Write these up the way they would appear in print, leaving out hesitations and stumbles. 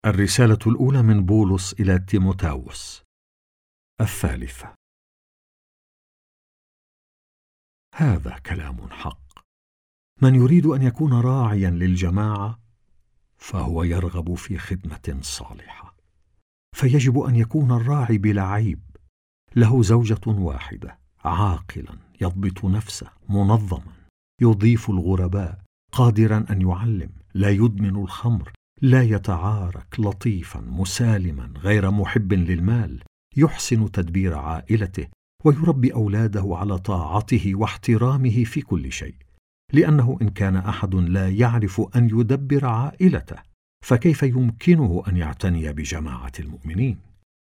الرسالة الأولى من بولس إلى تيموثاوس، الثالثة. هذا كلام حق. من يريد أن يكون راعيا للجماعة فهو يرغب في خدمة صالحة، فيجب أن يكون الراعي بلا عيب، له زوجة واحدة، عاقلا، يضبط نفسه، منظما، يضيف الغرباء، قادرا أن يعلم، لا يدمن الخمر، لا يتعارك، لطيفا، مسالما، غير محب للمال، يحسن تدبير عائلته، ويربي أولاده على طاعته واحترامه في كل شيء، لأنه إن كان أحد لا يعرف أن يدبر عائلته فكيف يمكنه أن يعتني بجماعة المؤمنين؟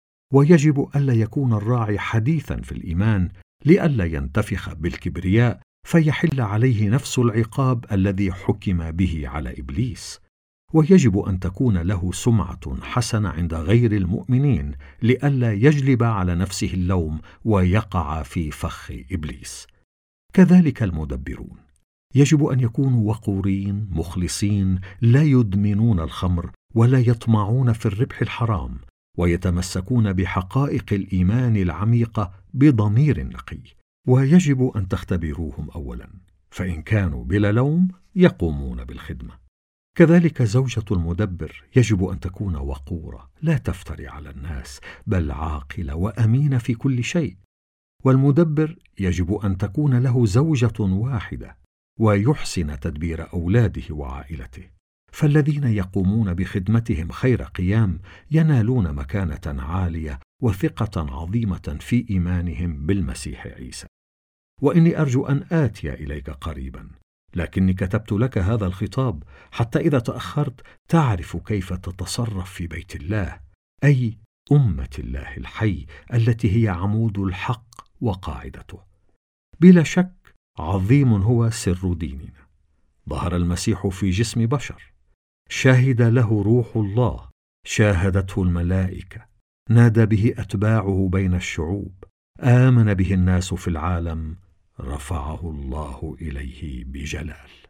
ويجب ألا يكون الراعي حديثا في الإيمان لئلا ينتفخ بالكبرياء فيحل عليه نفس العقاب الذي حكم به على إبليس. ويجب أن تكون له سمعة حسنة عند غير المؤمنين لئلا يجلب على نفسه اللوم ويقع في فخ إبليس. كذلك المدبرون يجب أن يكونوا وقورين مخلصين، لا يدمنون الخمر ولا يطمعون في الربح الحرام، ويتمسكون بحقائق الإيمان العميقة بضمير نقي. ويجب أن تختبروهم أولا، فإن كانوا بلا لوم يقومون بالخدمة. كذلك زوجة المدبر يجب أن تكون وقورة، لا تفتري على الناس، بل عاقلة وأمينة في كل شيء. والمدبر يجب أن تكون له زوجة واحدة، ويحسن تدبير أولاده وعائلته. فالذين يقومون بخدمتهم خير قيام ينالون مكانة عالية وثقة عظيمة في إيمانهم بالمسيح عيسى. وإني أرجو أن آتي إليك قريبا، لكني كتبت لك هذا الخطاب حتى إذا تأخرت تعرف كيف تتصرف في بيت الله، أي أمة الله الحي التي هي عمود الحق وقاعدته. بلا شك عظيم هو سر ديننا. ظهر المسيح في جسم بشر، شهد له روح الله، شاهدته الملائكة، نادى به أتباعه بين الشعوب، آمن به الناس في العالم، رفعه الله إليه بجلال.